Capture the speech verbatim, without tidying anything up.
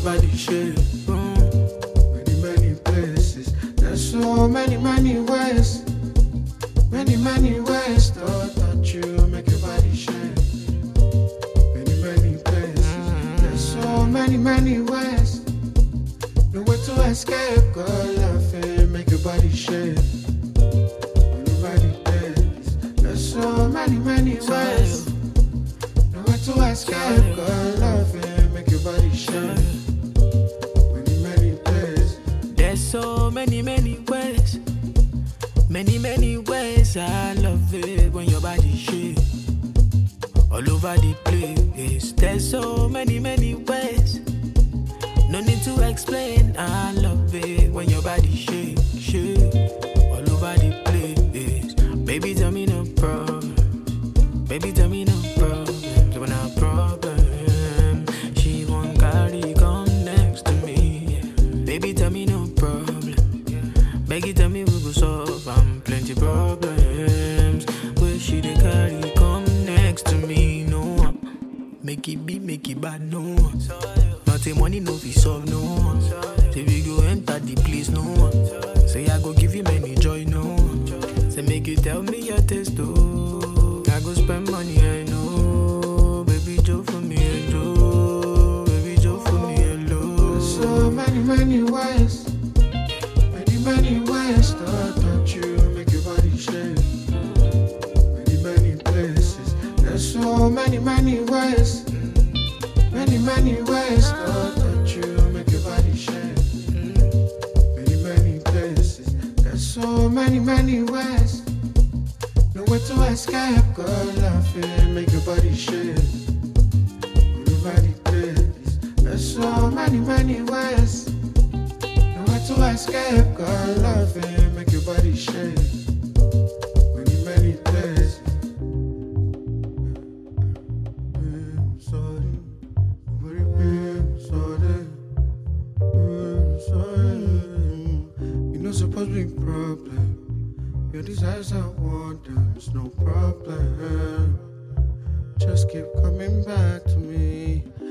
body shake. Mm. Many, many places. There's so many, many ways. Many, many ways to touch you, make your body shake. Many, many places. There's so many, many ways. No way to escape, girl, laughing, make your body shake. Many, many places. There's so many, many ways. No way to escape, girl, laughing, make your body shake. Many, many places. There's so many, many ways. Many, many ways. I love it when your body shake. All over the place. There's so many, many ways. No need to explain. I love it when your body shake, shake. All over the place. Baby, tell me no problem. Baby, tell me no problem. So when I problem, she won't carry come next to me. Baby, tell me no problem. Baby, tell me we go solve. I'm plenty problems. Where she they carry come next to me? No, make it be, make it bad. No, nothing money no fi solve. No, say we go enter the place. No, say I go give you many joy. No, say make you tell me your taste. Oh, I go spend money. I know, baby Joe for me and Joe, baby Joe for me alone. There's so many, many ways. Many, many ways to touch you, make your body shake. Many, many places. There's so many, many ways. Many, many ways to touch you, make your body shake. Many, many places. There's so many, many ways. No way to escape, girl, laughing, make your body shake. Many, many places. There's so many, many ways. No way to escape, girl, laughing, make your body shake. Many, many places. I'm sorry, very big, sorry, I'm sorry. You know, supposed to be a problem. Your desires I want them, it's no problem. Just keep coming back to me.